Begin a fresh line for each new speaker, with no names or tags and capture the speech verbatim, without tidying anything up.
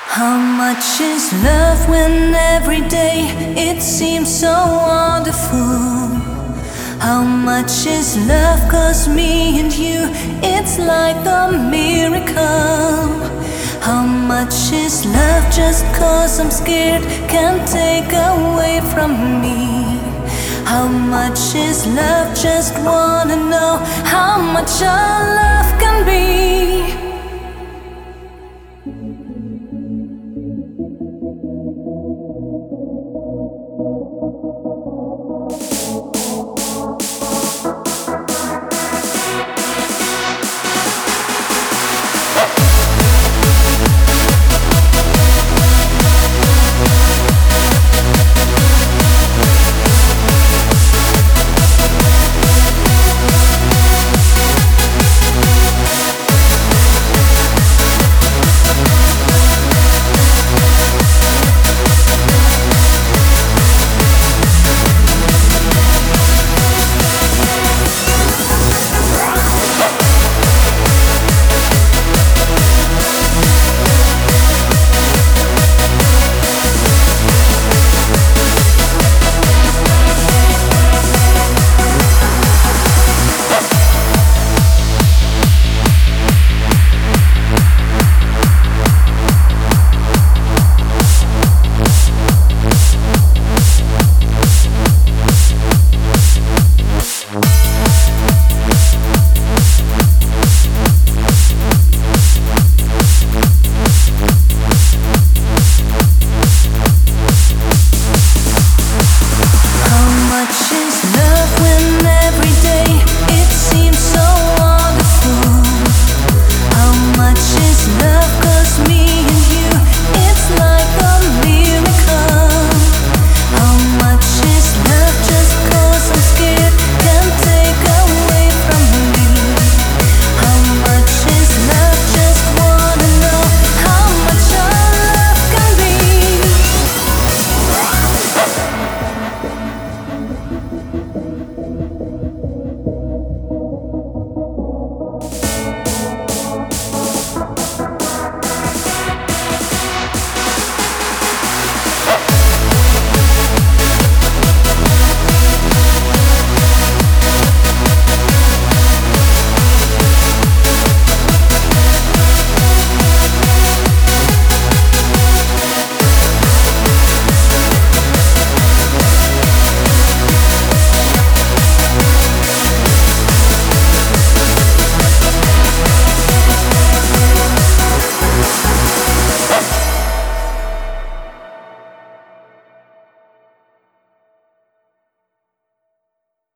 How much is love when every day it seems so wonderful? How much is love? 'Cause me and you, it's like a miracle. How much is love? Just 'cause I'm scared can't take away from me. How much is love? Just wanna know how much our love can be.